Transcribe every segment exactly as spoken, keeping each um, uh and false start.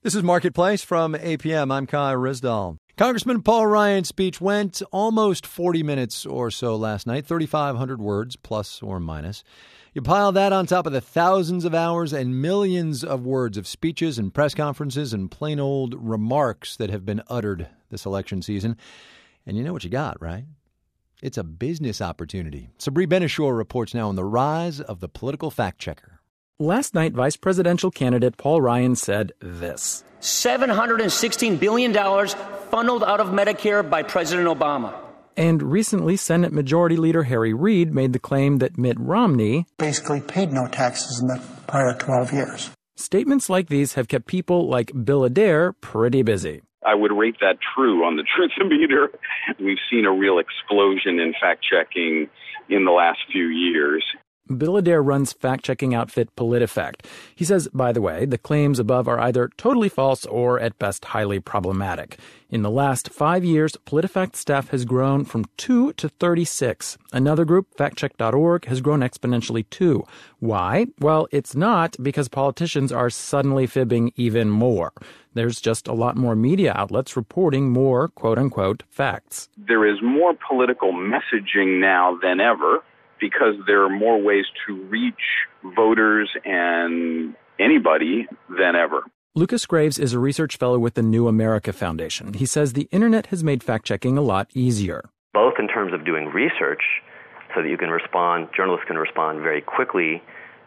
This is Marketplace from A P M. I'm Kai Rizdal. Congressman Paul Ryan's speech went almost forty minutes or so last night, thirty-five hundred words, plus or minus. You pile that on top of the thousands of hours and millions of words of speeches and press conferences and plain old remarks that have been uttered this election season, and you know what you got, right? It's a business opportunity. Sabri Ben-Achour reports now on the rise of the political fact-checker. Last night, vice presidential candidate Paul Ryan said this. seven hundred sixteen billion dollars funneled out of Medicare by President Obama. And recently, Senate Majority Leader Harry Reid made the claim that Mitt Romney basically paid no taxes in the prior twelve years. Statements like these have kept people like Bill Adair pretty busy. I would rate that true on the Truthometer. We've seen a real explosion in fact-checking in the last few years. Bill Adair runs fact-checking outfit PolitiFact. He says, by the way, the claims above are either totally false or, at best, highly problematic. In the last five years, PolitiFact staff has grown from two to thirty-six. Another group, fact check dot org, has grown exponentially too. Why? Well, it's not because politicians are suddenly fibbing even more. There's just a lot more media outlets reporting more, quote-unquote, facts. There is more political messaging now than ever, because there are more ways to reach voters and anybody than ever. Lucas Graves is a research fellow with the New America Foundation. He says the internet has made fact-checking a lot easier. Both in terms of doing research, so that you can respond, journalists can respond very quickly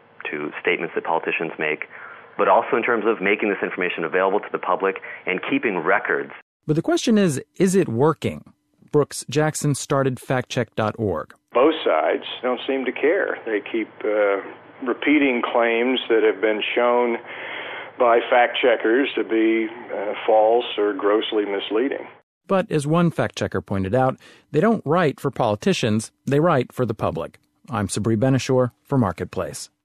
to statements that politicians make, but also in terms of making this information available to the public and keeping records. But the question is, is it working? Brooks Jackson started fact check dot org. Both sides don't seem to care. They keep uh, repeating claims that have been shown by fact-checkers to be uh, false or grossly misleading. But as one fact-checker pointed out, they don't write for politicians, they write for the public. I'm Sabri Ben-Achour for Marketplace.